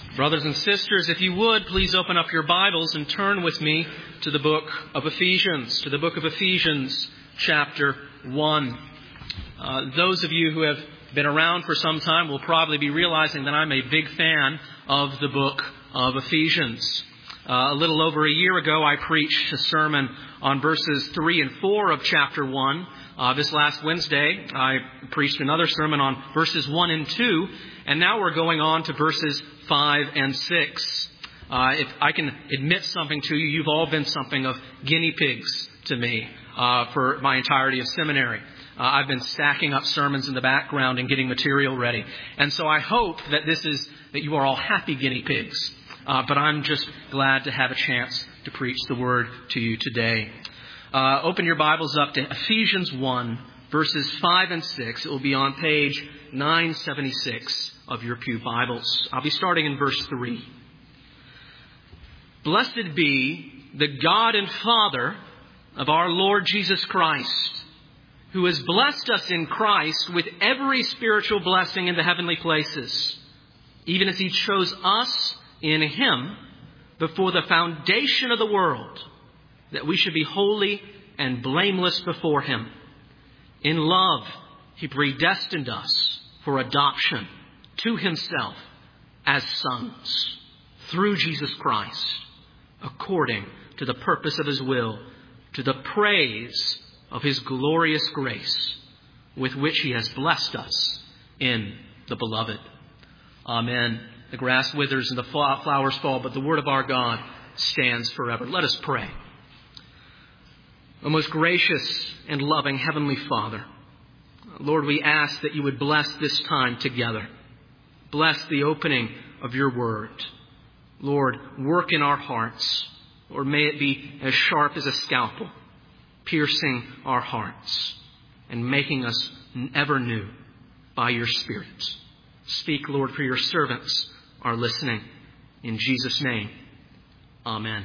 Brothers and sisters, if you would, please open up your Bibles and turn with me to the book of Ephesians, chapter 1. Those of you who have been around for some time will probably be realizing that I'm a big fan of the book of Ephesians. A little over a year ago, I preached a sermon on verses 3 and 4 of chapter 1. This last Wednesday, I preached another sermon on verses 1 and 2. And now we're going on to verses 5 and 6. If I can admit something to you, you've all been something of guinea pigs to me for my entirety of seminary. I've been stacking up sermons in the background and getting material ready. And so I hope that that you are all happy guinea pigs. But I'm just glad to have a chance to preach the word to you today. Open your Bibles up to Ephesians 1, verses 5 and 6. It will be on page 976 of your pew Bibles. I'll be starting in verse 3. Blessed be the God and Father of our Lord Jesus Christ, who has blessed us in Christ with every spiritual blessing in the heavenly places, even as He chose us in Him before the foundation of the world, that we should be holy and blameless before Him. In love, He predestined us for adoption to Himself as sons through Jesus Christ, according to the purpose of His will, to the praise of His glorious grace, with which He has blessed us in the Beloved. Amen. The grass withers and the flowers fall, but the word of our God stands forever. Let us pray. O most gracious and loving Heavenly Father, Lord, we ask that you would bless this time together. Bless the opening of your word. Lord, work in our hearts. Lord, may it be as sharp as a scalpel, piercing our hearts and making us ever new by your Spirit. Speak, Lord, for your servants are listening. In Jesus' name, amen.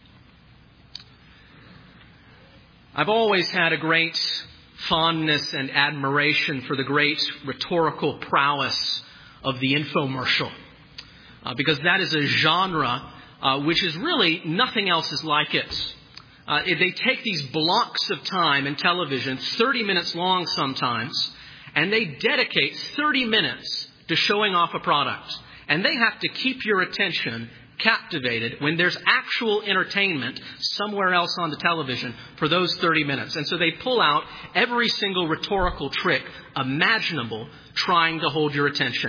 I've always had a great fondness and admiration for the great rhetorical prowess of the infomercial, because that is a genre which is really nothing else is like it. They take these blocks of time in television, 30 minutes long sometimes, and they dedicate 30 minutes to showing off a product. And they have to keep your attention captivated when there's actual entertainment somewhere else on the television for those 30 minutes. And so they pull out every single rhetorical trick imaginable trying to hold your attention.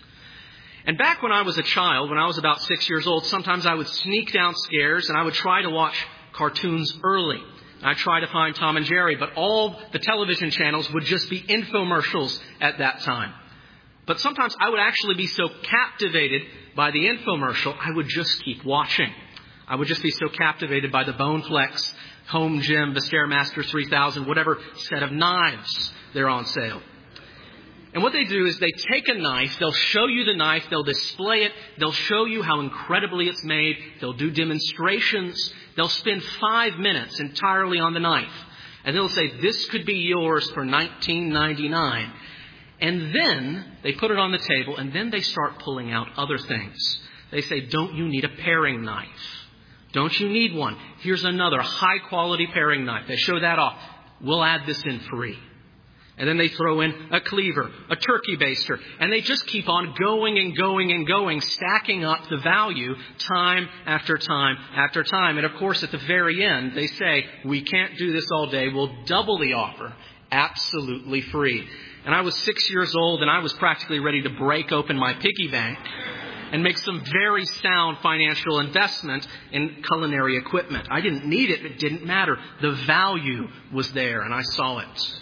And back when I was a child, when I was about 6 years old, sometimes I would sneak downstairs and I would try to watch cartoons early. I tried to find Tom and Jerry, but all the television channels would just be infomercials at that time. But sometimes I would actually be so captivated by the infomercial, I would just keep watching. I would just be so captivated by the Boneflex, Home Gym, the Stairmaster 3000, whatever set of knives they're on sale. And what they do is they take a knife, they'll show you the knife, they'll display it, they'll show you how incredibly it's made, they'll do demonstrations, they'll spend 5 minutes entirely on the knife. And they'll say, this could be yours for $19.99. And then they put it on the table, and then they start pulling out other things. They say, don't you need a paring knife? Don't you need one? Here's another high-quality paring knife. They show that off. We'll add this in free. And then they throw in a cleaver, a turkey baster, and they just keep on going and going and going, stacking up the value time after time after time. And of course, at the very end, they say, we can't do this all day. We'll double the offer, absolutely free. And I was 6 years old, and I was practically ready to break open my piggy bank and make some very sound financial investment in culinary equipment. I didn't need it. It didn't matter. The value was there, and I saw it.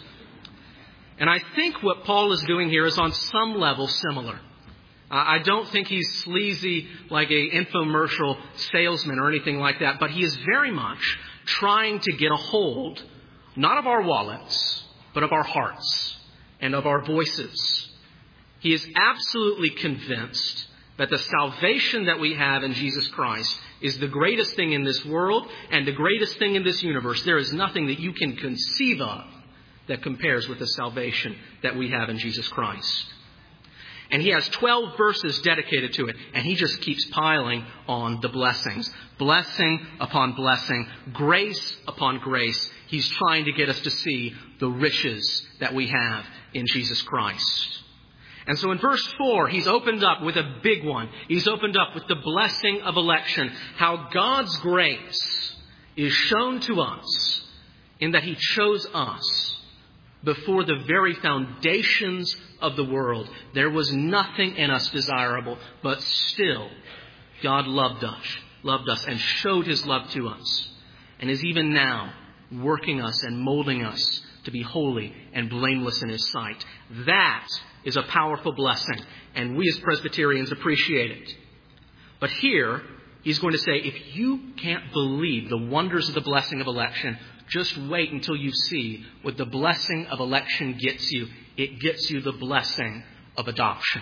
And I think what Paul is doing here is on some level similar. I don't think he's sleazy like an infomercial salesman or anything like that, but he is very much trying to get a hold, not of our wallets, but of our hearts and of our voices. He is absolutely convinced that the salvation that we have in Jesus Christ is the greatest thing in this world and the greatest thing in this universe. There is nothing that you can conceive of that compares with the salvation that we have in Jesus Christ. And he has 12 verses dedicated to it. And he just keeps piling on the blessings. Blessing upon blessing. Grace upon grace. He's trying to get us to see the riches that we have in Jesus Christ. And so in verse 4, he's opened up with a big one. He's opened up with the blessing of election. How God's grace is shown to us in that he chose us before the very foundations of the world. There was nothing in us desirable, but still God loved us and showed his love to us, and is even now working us and molding us to be holy and blameless in his sight. That is a powerful blessing, and we as Presbyterians appreciate it. But here, he's going to say, if you can't believe the wonders of the blessing of election, just wait until you see what the blessing of election gets you. It gets you the blessing of adoption.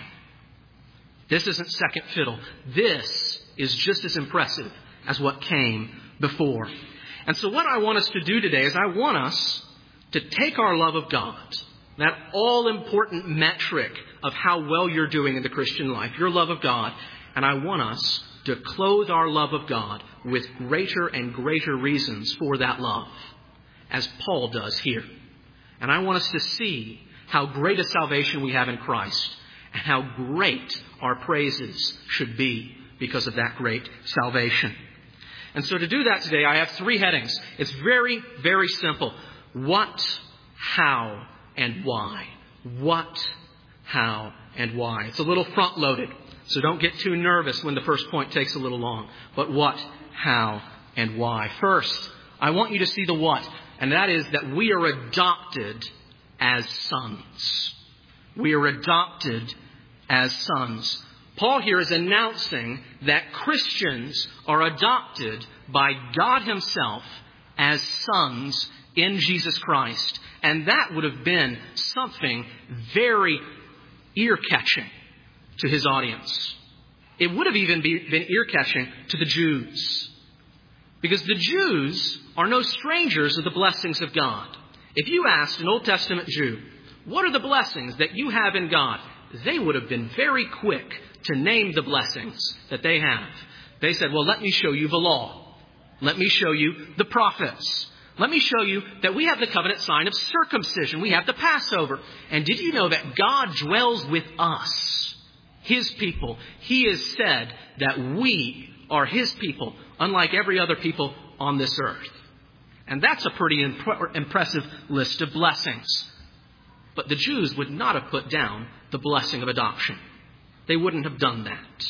This isn't second fiddle. This is just as impressive as what came before. And so what I want us to do today is I want us to take our love of God, that all-important metric of how well you're doing in the Christian life, your love of God, and I want us to clothe our love of God with greater and greater reasons for that love, as Paul does here. And I want us to see how great a salvation we have in Christ, and how great our praises should be because of that great salvation. And so to do that today, I have 3 headings. It's very, very simple. What, how, and why. What, how, and why. It's a little front-loaded, so don't get too nervous when the first point takes a little long. But what, how, and why. First, I want you to see the what, and that is that we are adopted as sons. We are adopted as sons. Paul here is announcing that Christians are adopted by God himself as sons in Jesus Christ. And that would have been something very ear-catching to his audience. It would have even been ear-catching to the Jews. Because the Jews are no strangers of the blessings of God. If you asked an Old Testament Jew, what are the blessings that you have in God? They would have been very quick to name the blessings that they have. They said, well, let me show you the law. Let me show you the prophets. Let me show you that we have the covenant sign of circumcision. We have the Passover. And did you know that God dwells with us, his people? He has said that we are his people, unlike every other people on this earth. And that's a pretty impressive list of blessings. But the Jews would not have put down the blessing of adoption. They wouldn't have done that.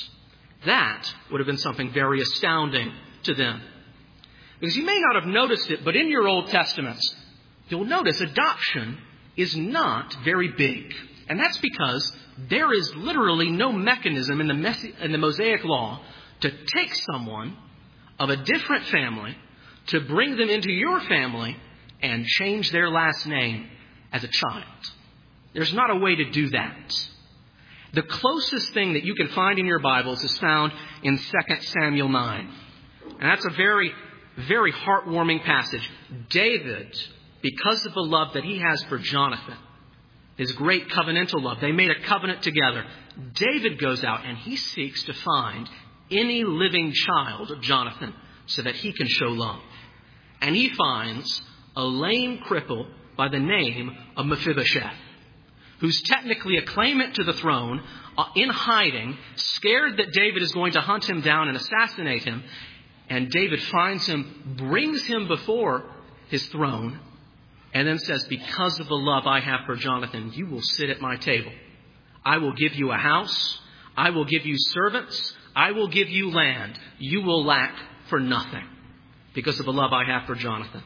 That would have been something very astounding to them. Because you may not have noticed it, but in your Old Testaments, you'll notice adoption is not very big. And that's because there is literally no mechanism in the Mosaic Law to take someone of a different family, to bring them into your family, and change their last name as a child. There's not a way to do that. The closest thing that you can find in your Bibles is found in 2 Samuel 9. And that's a very, very heartwarming passage. David, because of the love that he has for Jonathan, his great covenantal love, they made a covenant together. David goes out and he seeks to find any living child of Jonathan so that he can show love. And he finds a lame cripple by the name of Mephibosheth, who's technically a claimant to the throne, in hiding, scared that David is going to hunt him down and assassinate him. And David finds him, brings him before his throne, and then says, because of the love I have for Jonathan, you will sit at my table. I will give you a house. I will give you servants. I will give you land. You will lack for nothing because of the love I have for Jonathan.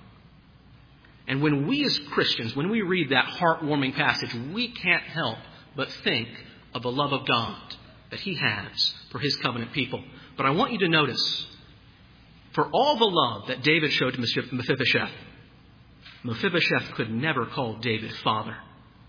And when we as Christians, when we read that heartwarming passage, we can't help but think of the love of God that he has for his covenant people. But I want you to notice, for all the love that David showed to Mephibosheth, Mephibosheth could never call David father.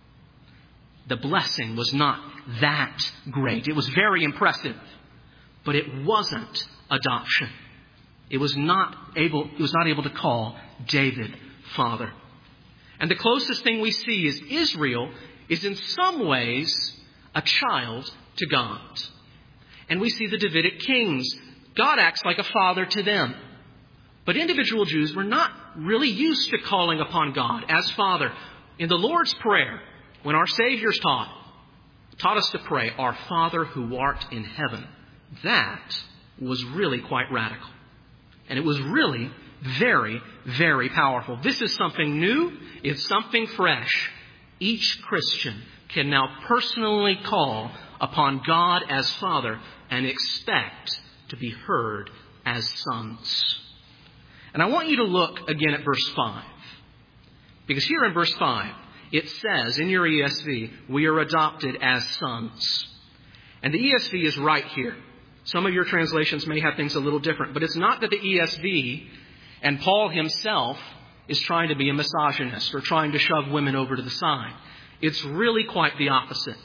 The blessing was not that great. It was very impressive, but it wasn't adoption. It was not able to call David father. And the closest thing we see is Israel is in some ways a child to God. And we see the Davidic kings. God acts like a father to them. But individual Jews were not really used to calling upon God as Father. In the Lord's Prayer, when our Savior's taught us to pray, Our Father who art in heaven, that was really quite radical. And it was really very, very powerful. This is something new. It's something fresh. Each Christian can now personally call upon God as Father and expect to be heard as sons. And I want you to look again at verse 5. Because here in verse 5, it says in your ESV, we are adopted as sons. And the ESV is right here. Some of your translations may have things a little different. But it's not that the ESV and Paul himself is trying to be a misogynist or trying to shove women over to the side. It's really quite the opposite.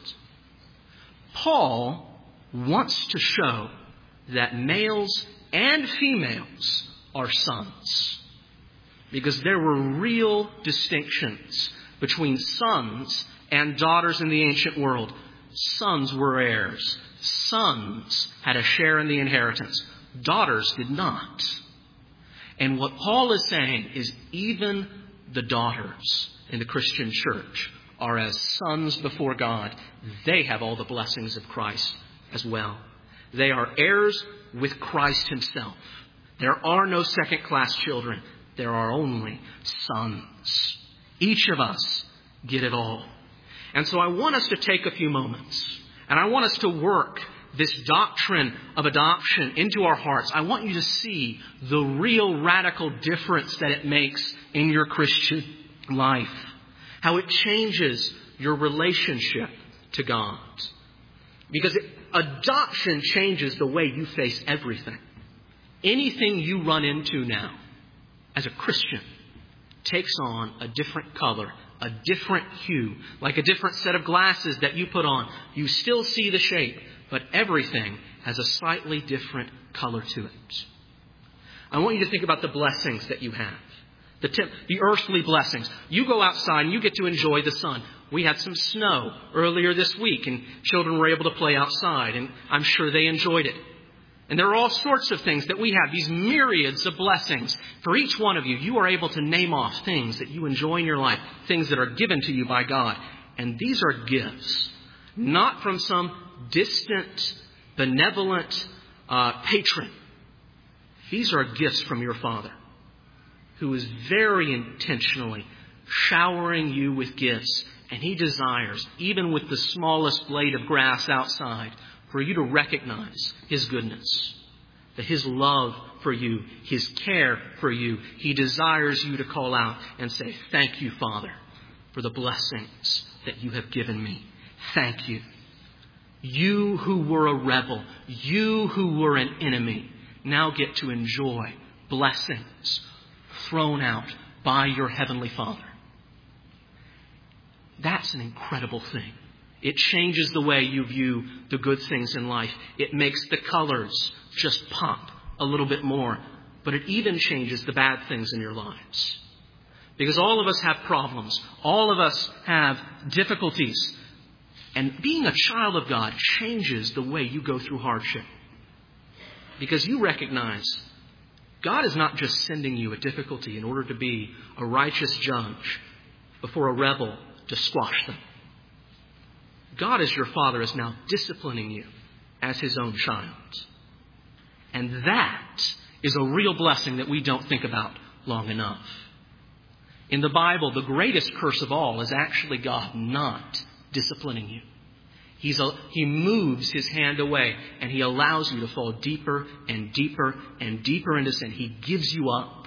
Paul wants to show that males and females are sons. Because there were real distinctions between sons and daughters in the ancient world. Sons were heirs. Sons had a share in the inheritance. Daughters did not. And what Paul is saying is even the daughters in the Christian church are as sons before God. They have all the blessings of Christ as well. They are heirs with Christ himself. There are no second-class children. There are only sons. Each of us get it all. And so I want us to take a few moments, and I want us to work this doctrine of adoption into our hearts. I want you to see the real radical difference that it makes in your Christian life. How it changes your relationship to God. Because adoption changes the way you face everything. Anything you run into now as a Christian takes on a different color, a different hue, like a different set of glasses that you put on. You still see the shape, but everything has a slightly different color to it. I want you to think about the blessings that you have. The earthly blessings. You go outside and you get to enjoy the sun. We had some snow earlier this week and children were able to play outside, and I'm sure they enjoyed it. And there are all sorts of things that we have, these myriads of blessings. For each one of you, you are able to name off things that you enjoy in your life, things that are given to you by God. And these are gifts, not from some distant, benevolent patron. These are gifts from your Father, who is very intentionally showering you with gifts. And He desires, even with the smallest blade of grass outside, for you to recognize His goodness, that His love for you, His care for you. He desires you to call out and say, "Thank you, Father, for the blessings that you have given me. Thank you. You who were a rebel, you who were an enemy, now get to enjoy blessings thrown out by your Heavenly Father." That's an incredible thing. It changes the way you view the good things in life. It makes the colors just pop a little bit more. But it even changes the bad things in your lives. Because all of us have problems. All of us have difficulties. And being a child of God changes the way you go through hardship. Because you recognize God is not just sending you a difficulty in order to be a righteous judge before a rebel to squash them. God as your Father is now disciplining you as His own child. And that is a real blessing that we don't think about long enough. In the Bible, the greatest curse of all is actually God not disciplining you. He moves His hand away and He allows you to fall deeper and deeper and deeper into sin. He gives you up.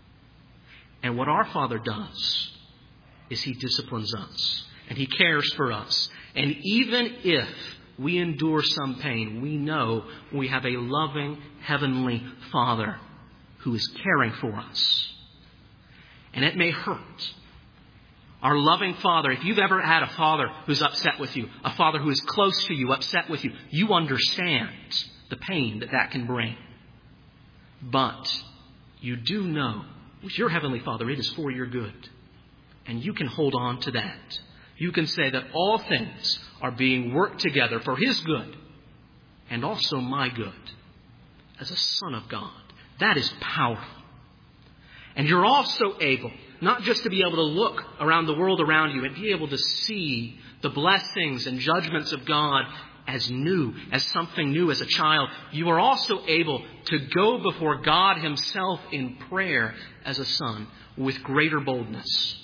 And what our Father does is He disciplines us and He cares for us. And even if we endure some pain, we know we have a loving Heavenly Father who is caring for us. And it may hurt. Our loving Father, if you've ever had a father who's upset with you, a father who is close to you, upset with you, you understand the pain that can bring. But you do know with your Heavenly Father, it is for your good. And you can hold on to that. you can say that all things are being worked together for His good and also my good as a son of God. That is powerful. And you're also able not just to be able to look around the world around you and be able to see the blessings and judgments of God as new, as something new as a child. You are also able to go before God Himself in prayer as a son with greater boldness.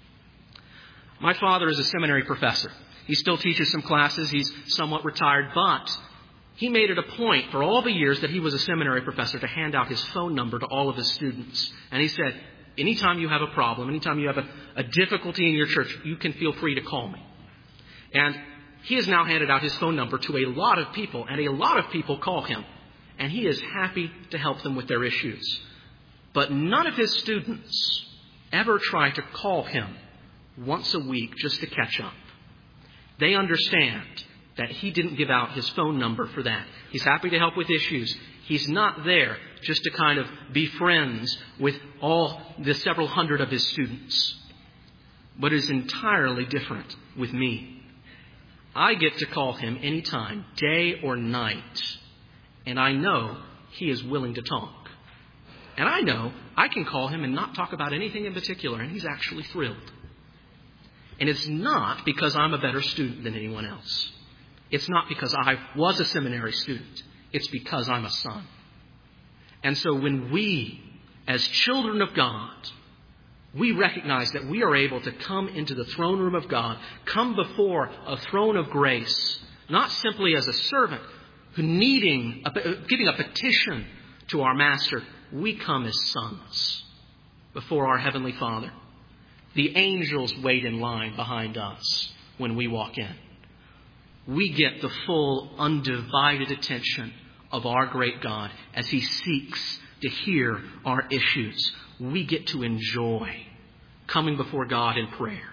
My father is a seminary professor. He still teaches some classes. He's somewhat retired, but he made it a point for all the years that he was a seminary professor to hand out his phone number to all of his students. And he said, anytime you have a problem, anytime you have a difficulty in your church, you can feel free to call me. And he has now handed out his phone number to a lot of people, and a lot of people call him. And he is happy to help them with their issues. But none of his students ever try to call him once a week just to catch up. They understand that he didn't give out his phone number for that. He's happy to help with issues. He's not there just to kind of be friends with all the several hundred of his students. But it's entirely different with me. I get to call him anytime, day or night. And I know he is willing to talk. And I know I can call him and not talk about anything in particular, and he's actually thrilled. And it's not because I'm a better student than anyone else. It's not because I was a seminary student. It's because I'm a son. And so when we, as children of God, we recognize that we are able to come into the throne room of God, come before a throne of grace, not simply as a servant who giving a petition to our Master. We come as sons before our Heavenly Father. The angels wait in line behind us when we walk in. We get the full, undivided attention of our great God as He seeks to hear our issues. We get to enjoy coming before God in prayer.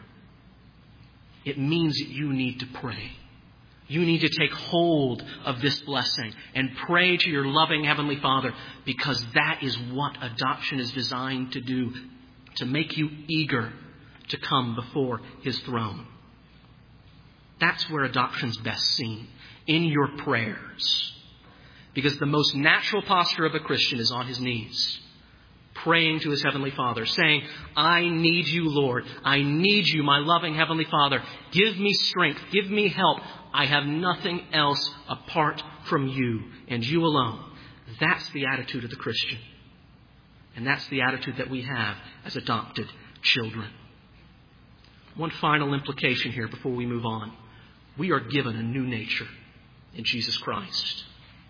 It means that you need to pray. You need to take hold of this blessing and pray to your loving Heavenly Father, because that is what adoption is designed to do, to make you eager to come before His throne. That's where adoption's best seen, in your prayers. Because the most natural posture of a Christian is on his knees, praying to his Heavenly Father, saying, I need you, Lord. I need you, my loving Heavenly Father. Give me strength. Give me help. I have nothing else apart from you and you alone. That's the attitude of the Christian. And that's the attitude that we have as adopted children. One final implication here before we move on. We are given a new nature in Jesus Christ.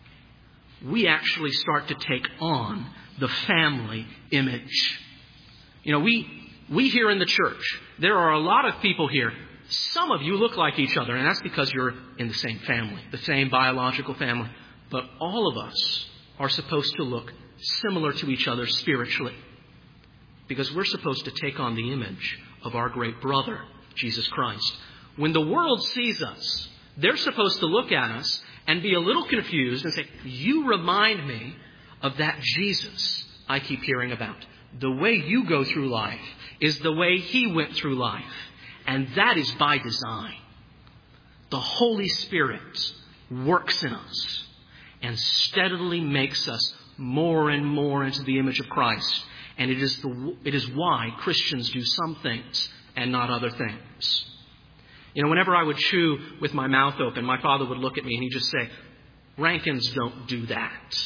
We actually start to take on the family image. You know, we here in the church, there are a lot of people here. Some of you look like each other, and that's because you're in the same family, the same biological family. But all of us are supposed to look similar to each other spiritually, because we're supposed to take on the image of our great brother, Jesus Christ. When the world sees us, they're supposed to look at us and be a little confused and say, you remind me of that Jesus I keep hearing about. The way you go through life is the way He went through life. And that is by design. The Holy Spirit works in us and steadily makes us more and more into the image of Christ. And it is why Christians do some things and not other things. You know, whenever I would chew with my mouth open, my father would look at me and he'd just say, Rankins don't do that.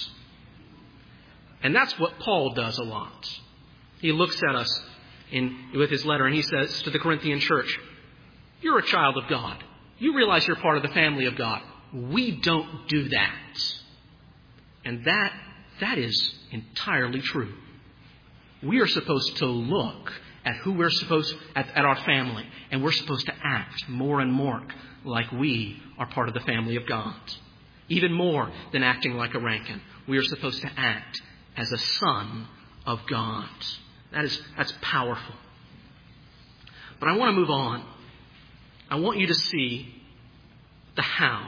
And that's what Paul does a lot. He looks at us with his letter and he says to the Corinthian church, you're a child of God. You realize you're part of the family of God. We don't do that. And that is entirely true. We are supposed to look at who we're supposed at our family, and we're supposed to act more and more like we are part of the family of God. Even more than acting like a Rankin, we are supposed to act as a son of God. That's powerful. But I want to move on. I want you to see the how.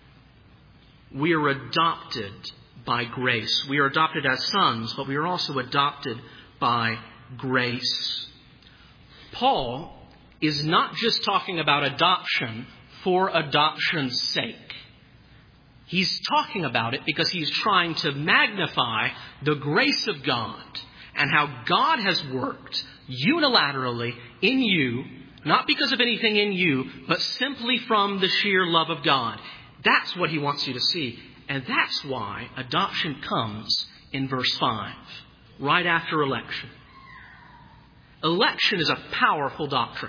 We are adopted by grace. We are adopted as sons, but we are also adopted by grace. Paul is not just talking about adoption for adoption's sake. He's talking about it because he's trying to magnify the grace of God and how God has worked unilaterally in you, not because of anything in you, but simply from the sheer love of God. That's what he wants you to see. And that's why adoption comes in verse 5, right after election. Election is a powerful doctrine.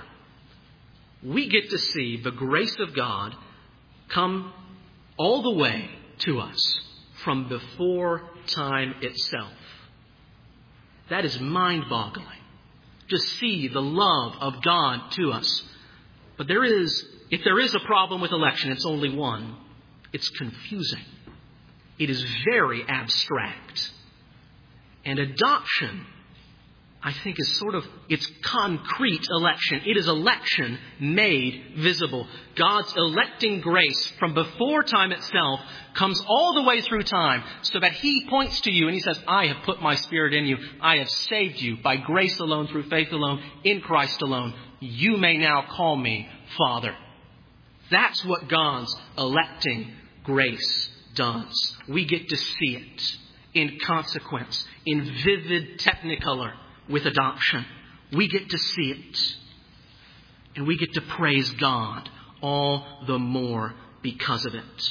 We get to see the grace of God come all the way to us from before time itself. That is mind-boggling to see the love of God to us. But if there is a problem with election, it's only one. It's confusing. It is very abstract. And adoption, I think, is it's concrete election. It is election made visible. God's electing grace from before time itself comes all the way through time so that he points to you and he says, I have put my Spirit in you. I have saved you by grace alone, through faith alone, in Christ alone. You may now call me Father. That's what God's electing grace does. We get to see it in consequence, in vivid technicolor with adoption. We get to see it. And we get to praise God all the more because of it.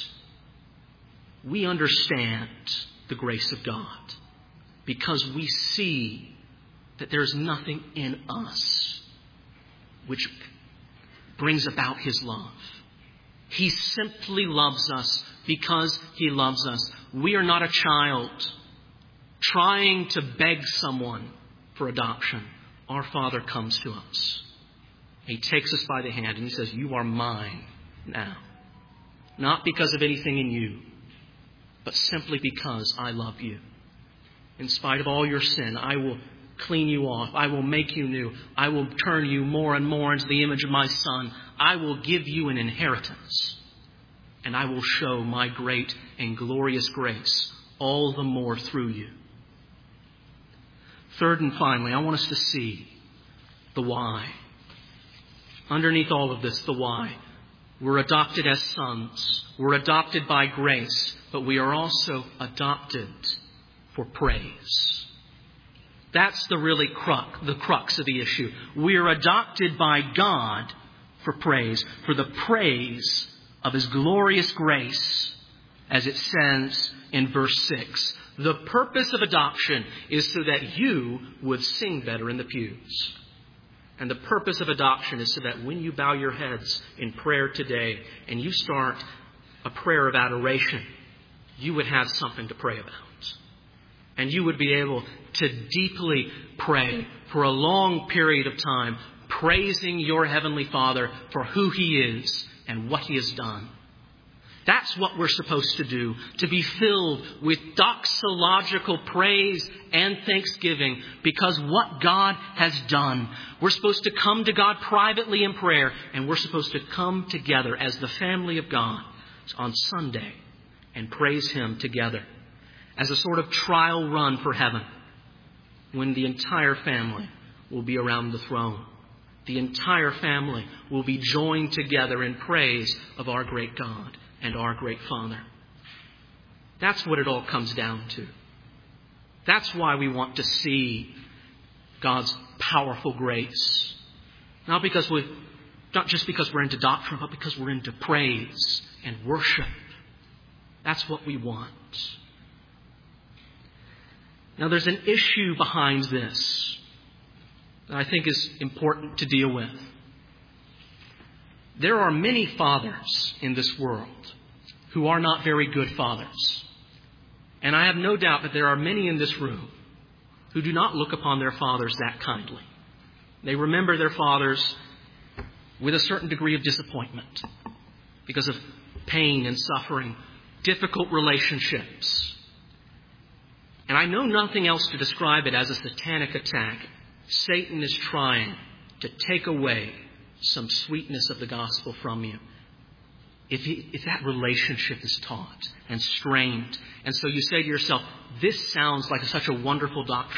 We understand the grace of God because we see that there's nothing in us which brings about his love. He simply loves us because he loves us. We are not a child trying to beg someone for adoption. Our Father comes to us. He takes us by the hand and he says, you are mine now. Not because of anything in you, but simply because I love you. In spite of all your sin, I will clean you off. I will make you new. I will turn you more and more into the image of my Son. I will give you an inheritance. And I will show my great and glorious grace all the more through you. Third and finally, I want us to see the why. Underneath all of this, the why. We're adopted as sons. We're adopted by grace, but we are also adopted for praise. That's the crux of the issue. We are adopted by God for praise, for the praise of his glorious grace, as it says in verse 6. The purpose of adoption is so that you would sing better in the pews. And the purpose of adoption is so that when you bow your heads in prayer today and you start a prayer of adoration, you would have something to pray about. And you would be able to deeply pray for a long period of time, praising your Heavenly Father for who he is and what he has done. That's what we're supposed to do, to be filled with doxological praise and thanksgiving because what God has done. We're supposed to come to God privately in prayer, and we're supposed to come together as the family of God on Sunday and praise him together as a sort of trial run for heaven when the entire family will be around the throne. The entire family will be joined together in praise of our great God and our great Father. That's what it all comes down to. That's why we want to see God's powerful grace. Not just because we're into doctrine, but because we're into praise and worship. That's what we want. Now there's an issue behind this that I think is important to deal with. There are many fathers in this world who are not very good fathers. And I have no doubt that there are many in this room who do not look upon their fathers that kindly. They remember their fathers with a certain degree of disappointment because of pain and suffering, difficult relationships. And I know nothing else to describe it as a satanic attack. Satan is trying to take away some sweetness of the gospel from you. If that relationship is taught and strained, and so you say to yourself, this sounds like such a wonderful doctrine,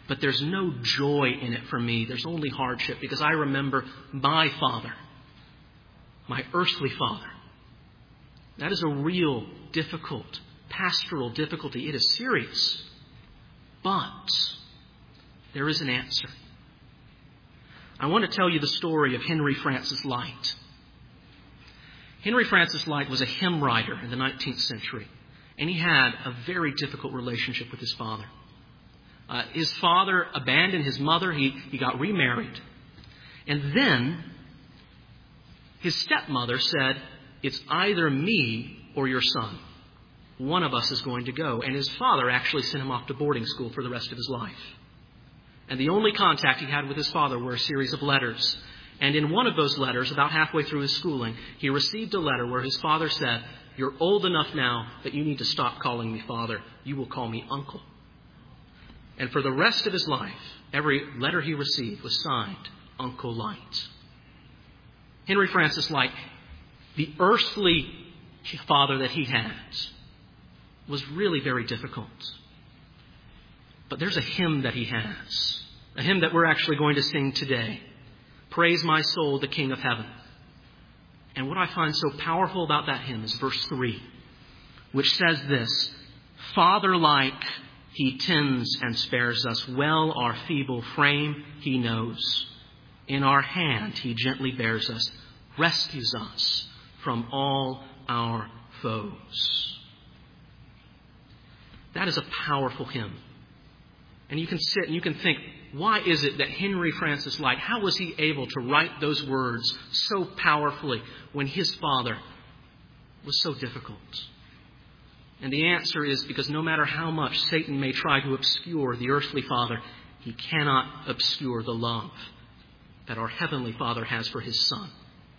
But there's no joy in it for me. There's only hardship because I remember my father, my earthly father. That is a real, difficult, pastoral difficulty. It is serious. But there is an answer. I want to tell you the story of Henry Francis Lyte. Henry Francis Lyte was a hymn writer in the 19th century, and he had a very difficult relationship with his father. His father abandoned his mother. He got remarried. And then his stepmother said, "It's either me or your son. One of us is going to go." And his father actually sent him off to boarding school for the rest of his life. And the only contact he had with his father were a series of letters. And in one of those letters, about halfway through his schooling, he received a letter where his father said, "You're old enough now that you need to stop calling me father. You will call me uncle." And for the rest of his life, every letter he received was signed Uncle Lyte. Henry Francis Lyte, the earthly father that he had, was really very difficult. But there's a hymn that he has, a hymn that we're actually going to sing today. "Praise my soul, the King of heaven." And what I find so powerful about that hymn is verse 3, which says this: "Father-like, he tends and spares us. Well our feeble frame he knows. In our hand he gently bears us, rescues us from all our foes." That is a powerful hymn. And you can sit and you can think, why is it that Henry Francis Lyte, how was he able to write those words so powerfully when his father was so difficult? And the answer is because no matter how much Satan may try to obscure the earthly father, he cannot obscure the love that our heavenly Father has for his Son.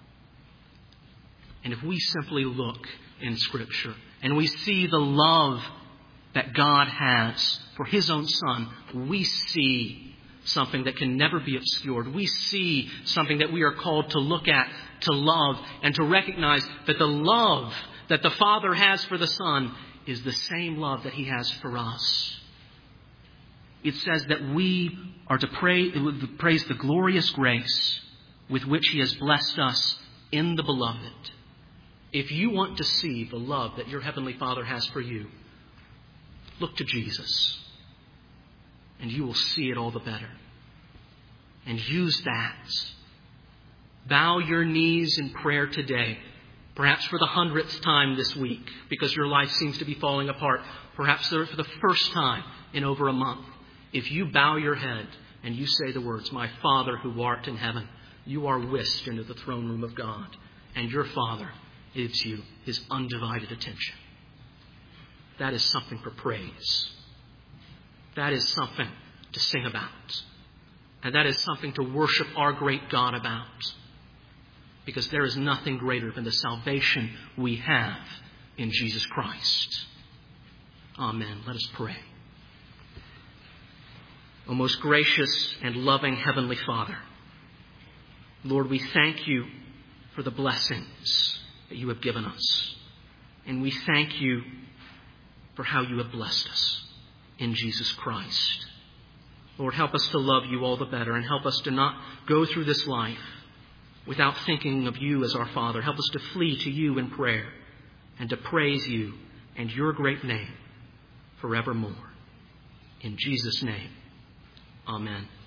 And if we simply look in Scripture and we see the love that God has for his own Son, we see something that can never be obscured. We see something that we are called to look at, to love, and to recognize that the love that the Father has for the Son is the same love that he has for us. It says that we are to praise the glorious grace with which he has blessed us in the Beloved. If you want to see the love that your Heavenly Father has for you, look to Jesus, and you will see it all the better. And use that. Bow your knees in prayer today, perhaps for the 100th time this week, because your life seems to be falling apart, perhaps for the first time in over a month. If you bow your head and you say the words, "My Father who art in heaven," you are whisked into the throne room of God, and your Father gives you his undivided attention. That is something for praise. That is something to sing about. And that is something to worship our great God about. Because there is nothing greater than the salvation we have in Jesus Christ. Amen. Let us pray. O most gracious and loving Heavenly Father, Lord, we thank you for the blessings that you have given us. And we thank you for how you have blessed us in Jesus Christ. Lord, help us to love you all the better, and help us to not go through this life without thinking of you as our Father. Help us to flee to you in prayer and to praise you and your great name forevermore. In Jesus' name, amen.